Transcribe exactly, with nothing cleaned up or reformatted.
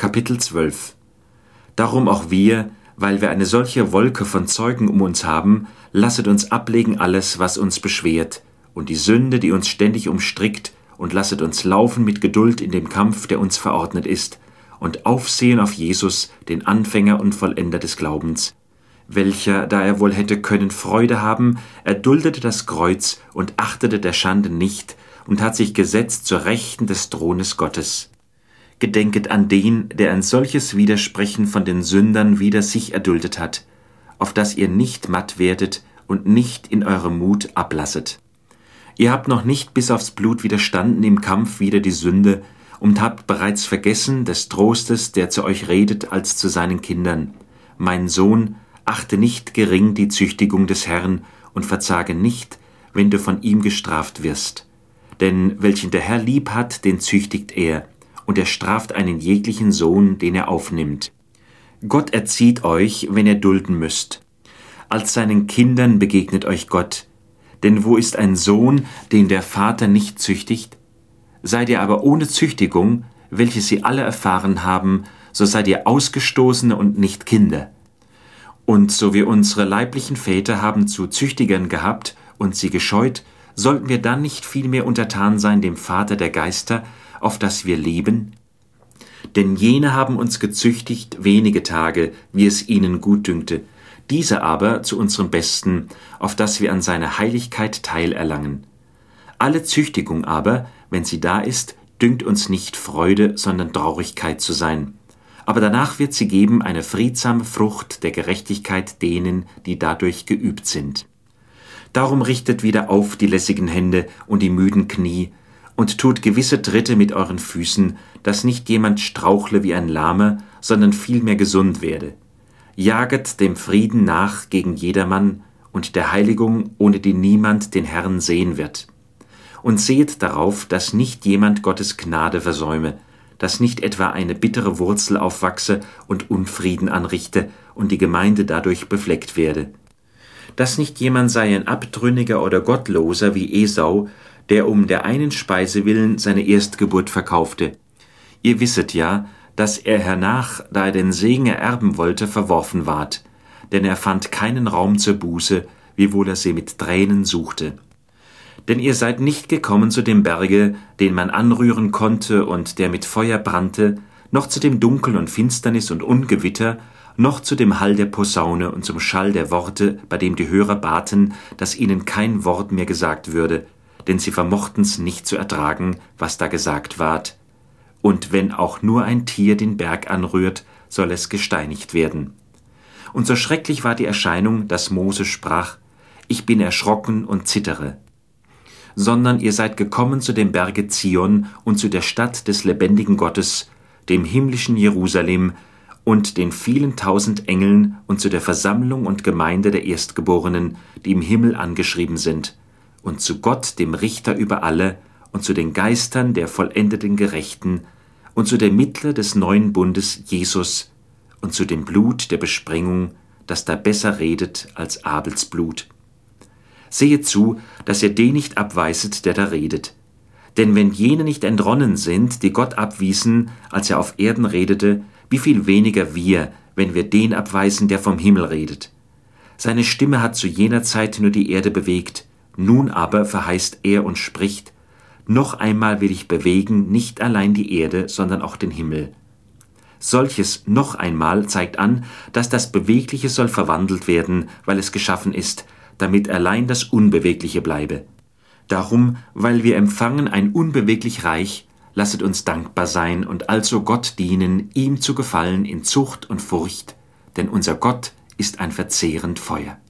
Kapitel zwölf. Darum auch wir, weil wir eine solche Wolke von Zeugen um uns haben, lasset uns ablegen alles, was uns beschwert, und die Sünde, die uns ständig umstrickt, und lasset uns laufen mit Geduld in dem Kampf, der uns verordnet ist, und aufsehen auf Jesus, den Anfänger und Vollender des Glaubens, welcher, da er wohl hätte können Freude haben, erduldete das Kreuz und achtete der Schande nicht und hat sich gesetzt zur Rechten des Thrones Gottes. Gedenket an den, der ein solches Widersprechen von den Sündern wider sich erduldet hat, auf dass ihr nicht matt werdet und nicht in eurem Mut ablasset. Ihr habt noch nicht bis aufs Blut widerstanden im Kampf wider die Sünde und habt bereits vergessen des Trostes, der zu euch redet, als zu seinen Kindern. Mein Sohn, achte nicht gering die Züchtigung des Herrn und verzage nicht, wenn du von ihm gestraft wirst. Denn welchen der Herr lieb hat, den züchtigt er, und er straft einen jeglichen Sohn, den er aufnimmt. Gott erzieht euch, wenn ihr dulden müsst. Als seinen Kindern begegnet euch Gott. Denn wo ist ein Sohn, den der Vater nicht züchtigt? Seid ihr aber ohne Züchtigung, welche sie alle erfahren haben, so seid ihr Ausgestoßene und nicht Kinder. Und so wir unsere leiblichen Väter haben zu Züchtigern gehabt und sie gescheut, sollten wir dann nicht vielmehr untertan sein dem Vater der Geister, auf dass wir leben? Denn jene haben uns gezüchtigt wenige Tage, wie es ihnen gut dünkte, diese aber zu unserem Besten, auf dass wir an seiner Heiligkeit Teil erlangen. Alle Züchtigung aber, wenn sie da ist, dünkt uns nicht Freude, sondern Traurigkeit zu sein. Aber danach wird sie geben eine friedsame Frucht der Gerechtigkeit denen, die dadurch geübt sind. Darum richtet wieder auf die lässigen Hände und die müden Knie und tut gewisse Tritte mit euren Füßen, dass nicht jemand strauchle wie ein Lahmer, sondern vielmehr gesund werde. Jaget dem Frieden nach gegen jedermann und der Heiligung, ohne die niemand den Herrn sehen wird. Und seht darauf, dass nicht jemand Gottes Gnade versäume, dass nicht etwa eine bittere Wurzel aufwachse und Unfrieden anrichte und die Gemeinde dadurch befleckt werde. Dass nicht jemand sei ein Abtrünniger oder Gottloser wie Esau, der um der einen Speise willen seine Erstgeburt verkaufte. Ihr wisset ja, dass er hernach, da er den Segen ererben wollte, verworfen ward, denn er fand keinen Raum zur Buße, wiewohl er sie mit Tränen suchte. Denn ihr seid nicht gekommen zu dem Berge, den man anrühren konnte und der mit Feuer brannte, noch zu dem Dunkel und Finsternis und Ungewitter, noch zu dem Hall der Posaune und zum Schall der Worte, bei dem die Hörer baten, dass ihnen kein Wort mehr gesagt würde, denn sie vermochten's nicht zu ertragen, was da gesagt ward. Und wenn auch nur ein Tier den Berg anrührt, soll es gesteinigt werden. Und so schrecklich war die Erscheinung, dass Mose sprach, ich bin erschrocken und zittere. Sondern ihr seid gekommen zu dem Berge Zion und zu der Stadt des lebendigen Gottes, dem himmlischen Jerusalem und den vielen tausend Engeln und zu der Versammlung und Gemeinde der Erstgeborenen, die im Himmel angeschrieben sind, und zu Gott, dem Richter über alle, und zu den Geistern der vollendeten Gerechten, und zu dem Mittler des neuen Bundes Jesus, und zu dem Blut der Besprengung, das da besser redet als Abels Blut. Sehet zu, dass ihr den nicht abweiset, der da redet. Denn wenn jene nicht entronnen sind, die Gott abwiesen, als er auf Erden redete, wie viel weniger wir, wenn wir den abweisen, der vom Himmel redet. Seine Stimme hat zu jener Zeit nur die Erde bewegt, nun aber verheißt er und spricht, noch einmal will ich bewegen, nicht allein die Erde, sondern auch den Himmel. Solches noch einmal zeigt an, dass das Bewegliche soll verwandelt werden, weil es geschaffen ist, damit allein das Unbewegliche bleibe. Darum, weil wir empfangen ein unbeweglich Reich, lasset uns dankbar sein und also Gott dienen, ihm zu gefallen in Zucht und Furcht, denn unser Gott ist ein verzehrend Feuer.